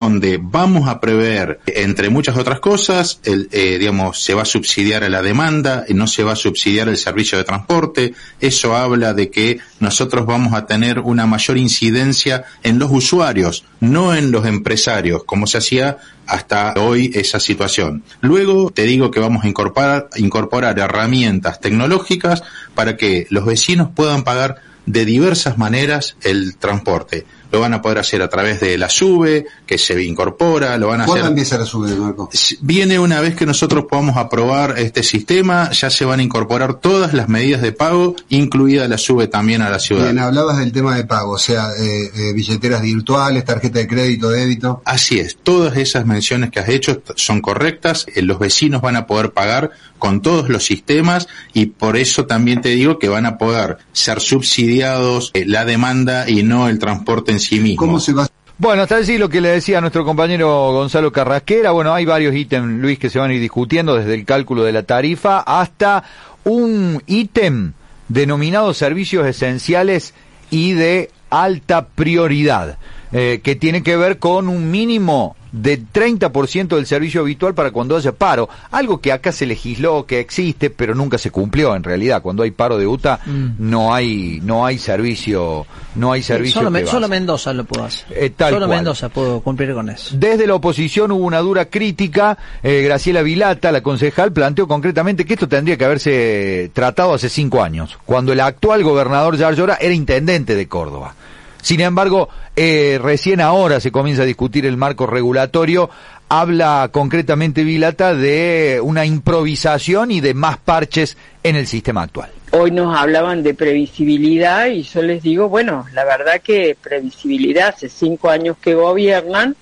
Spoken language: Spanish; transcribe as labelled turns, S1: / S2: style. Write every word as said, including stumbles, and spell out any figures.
S1: donde vamos a prever, entre muchas otras cosas, el, eh, digamos, se va a subsidiar a la demanda, no se va a subsidiar el servicio de transporte. Eso habla de que nosotros vamos a tener una mayor incidencia en los usuarios, no en los empresarios, como se hacía hasta hoy esa situación. Luego te digo que vamos a incorporar, incorporar herramientas tecnológicas para que los vecinos puedan pagar de diversas maneras el transporte. Lo van a poder hacer a través de la SUBE, que se incorpora, lo van a hacer...
S2: ¿Cuándo empieza la SUBE, Marco?
S1: Viene una vez que nosotros podamos aprobar este sistema, ya se van a incorporar todas las medidas de pago, incluida la SUBE también a la ciudad.
S2: Bien, hablabas del tema de pago, o sea, eh, eh, billeteras virtuales, tarjeta de crédito, débito.
S1: Así es, todas esas menciones que has hecho son correctas, eh, los vecinos van a poder pagar con todos los sistemas y por eso también te digo que van a poder ser subsidiados eh, la demanda y no el transporte en sí mismo.
S2: ¿Cómo se va?
S3: Bueno, hasta decir lo que le decía a nuestro compañero Gonzalo Carrasquera. Bueno, hay varios ítems, Luis, que se van a ir discutiendo, desde el cálculo de la tarifa hasta un ítem denominado servicios esenciales y de alta prioridad, eh, que tiene que ver con un mínimo de treinta por ciento del servicio habitual para cuando haya paro, algo que acá se legisló, que existe, pero nunca se cumplió en realidad. Cuando hay paro de U T A, mm. no hay no hay servicio, no hay servicio.
S4: Sí, solo,
S3: que
S4: solo Mendoza lo puedo hacer.
S3: Eh, tal
S4: solo
S3: cual.
S4: Mendoza puedo cumplir con eso.
S3: Desde la oposición hubo una dura crítica. eh, Graciela Vilata, la concejal, planteó concretamente que esto tendría que haberse tratado hace cinco años, cuando el actual gobernador Yar Llora era intendente de Córdoba. Sin embargo, eh, recién ahora se comienza a discutir el marco regulatorio. Habla concretamente Vilata de una improvisación y de más parches en el sistema actual.
S5: Hoy nos hablaban de previsibilidad y yo les digo, bueno, la verdad que previsibilidad, hace cinco años que gobiernan